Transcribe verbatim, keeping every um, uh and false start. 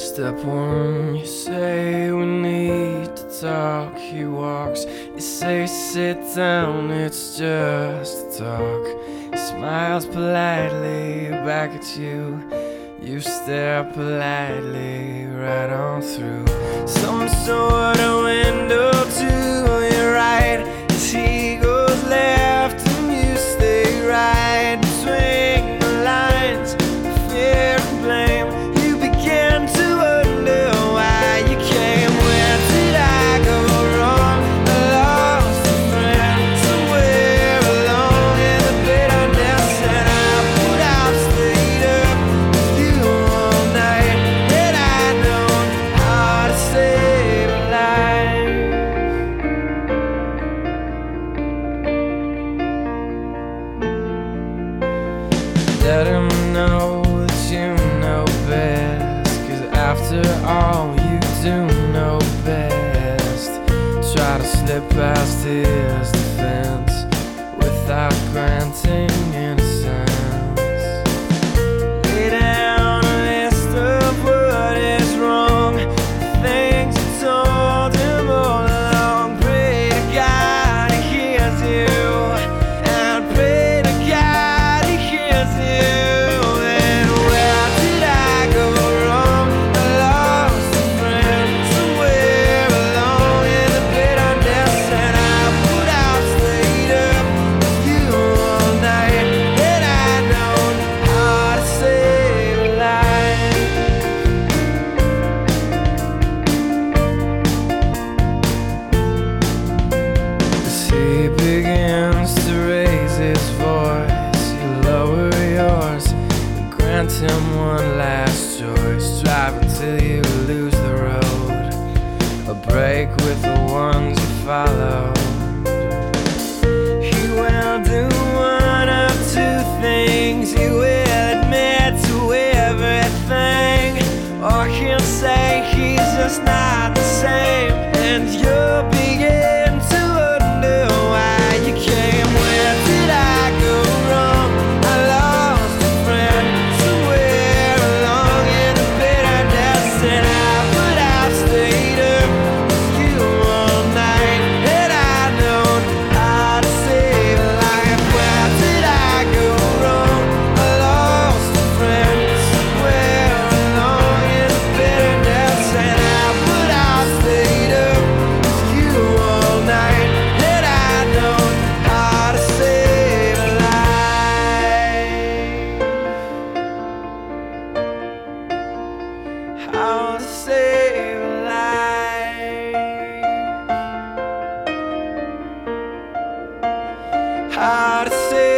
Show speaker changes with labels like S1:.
S1: Step one, you say we need to talk. He walks, you say sit down, it's just a talk. He smiles politely back at you. You stare politely right on through some sort of window to your right. As he goes left and you stay right between the lines of fear and blame. You begin to wonder why you came. Where did I go wrong? I lost a friend somewhere along in the bitterness, and I would have stayed up with you all night had I known how to save a life. Let him know that you know best, 'cause after all you do know best. Try to slip past his defense without granting innocence. Lay down a list of what is wrong, the things you told him all along. Pray to God he hears you, and pray to God he hears you. And where did I go wrong? I lost a friend somewhere along in the bitterness, and I would have stayed up with you all night had I known how to save a life. As he begins to raise his voice, you lower yours and grant him one last choice. Drive until you lose the road, a break with the ones you follow. He will do one of two things. He will admit to everything, or he'll say he's just not the same, and you'll begin to wonder why you came. Where did I go wrong? I lost a friend somewhere along in the bitterness, and I would have stayed up with you all night had I known how to save a life. Where did I go wrong? I lost a friend somewhere along in the bitterness, and I would have stayed up with you all night had I known how to save a life. How to save a life. How to save